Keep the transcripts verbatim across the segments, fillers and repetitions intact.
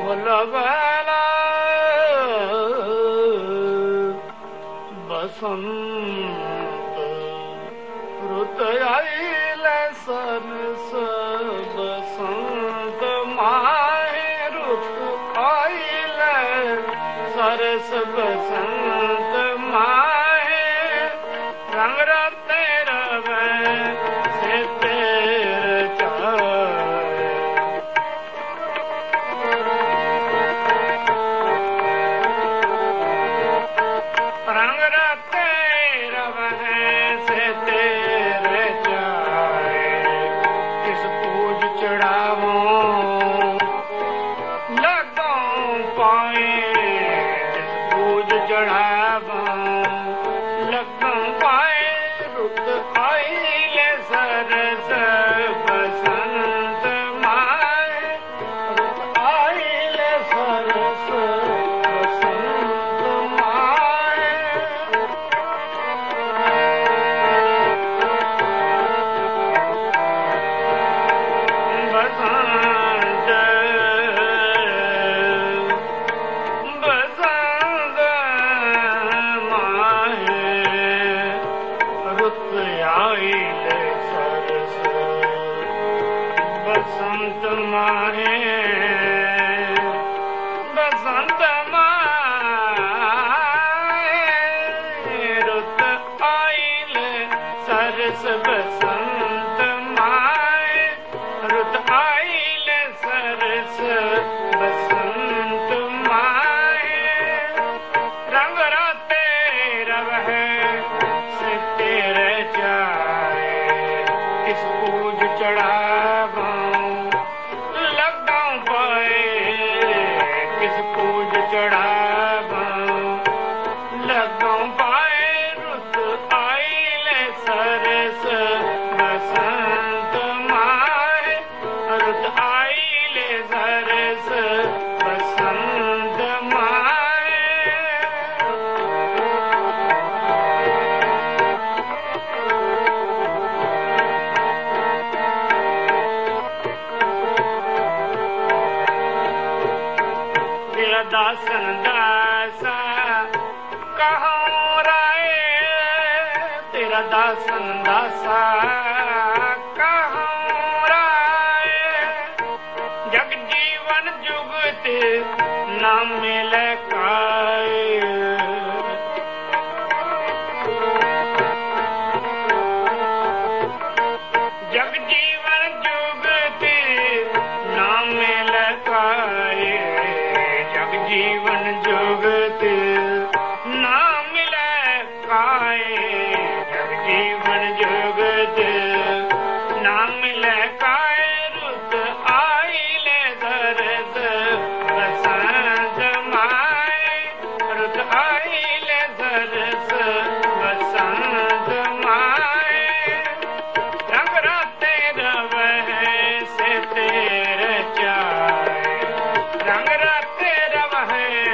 लबला बसंत रुत आइले सरस बसंत माहे रुत आइले सरस बसंत माहे रंग रते रवे से तेरे चाहे रंग रते रवे से तेरे चाहे किस पूज चढ़ावो लगों पाए किस पूज चढ़ावो लगों पाए रुत आइले सरस बसंत माए रुत आइले सरस बसंत माए बसंत बसंत माहे रुत आइले सरस बसंत माहे बसंत माहे रुत आइले सरस बसंत माहे रुत आइले सरस बसंत माहे रंग राते रवे से तेरे चाहे किस पूज चढ़ावो लगों पाए किस पूज चढ़ावो लगों पाए रुत आइले सरस बसंत माहे रुत आइले सरस बसंत माहे तेरा दासन दासा कहूँ राय तेरा दासन दासा कहूँ राय जग जीवन जुगत न मिले काए जग जीवन जुगत न मिले काए जग जीवन जुगत न मिले काए जग जीवन जुगत न मिले काए रुत आइले सरस बसंत माहे रुत आइले सरस बसंत माहे रंग राते रवे से तेरे चाहे रंग राते रवे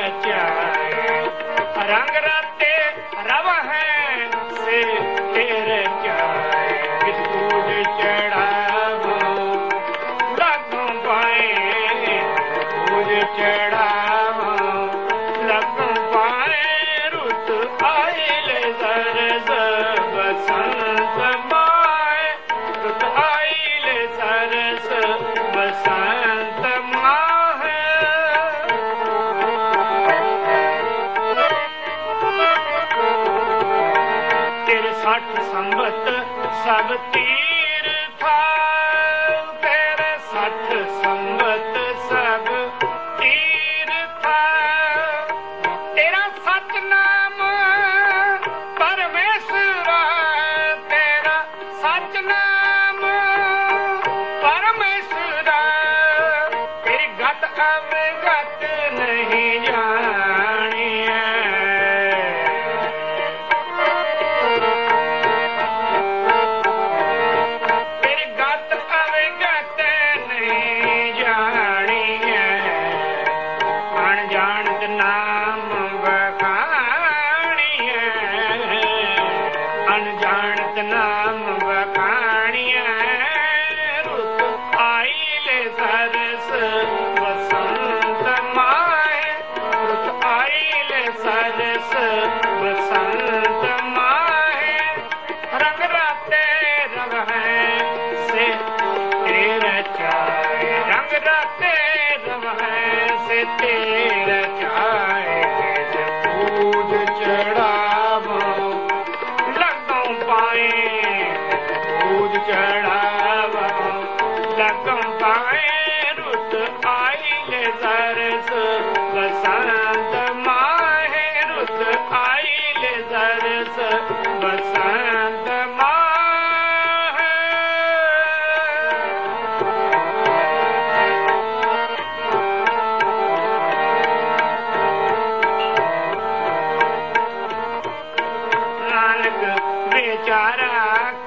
रचाए रंग राते रव है से तेरे चाहे किस पूज चढ़ावो लगों पाए पूज चढ़ावो लगों पाए रुत आइल सरस बसंत माए रुत आइल सरस बसंत माहे तेरे साठ संबत सब तीर था तेरे साठ संबत सब तीर था तेरा सतनाम परमेश्वरा तेरा सतनाम परमेश्वरा तेरी गत अवगत नहीं जानी तेरी गत अवगत नहीं जानी अनजानत नाम बखानी अनजानत नाम बखानी रुत आइले सरस बसंत माहे रुत आइले सरस बसंत माहे रंग राते रंग है से तेरा चाहे रंग राते रंग है से तेरा चाहे पूज चढ़ावो लगों पाए पूज चढ़ावो लगों पाए रुत आइले सरस बसंत माहे रुत आइले सरस बसंत माहे नानक बेचारा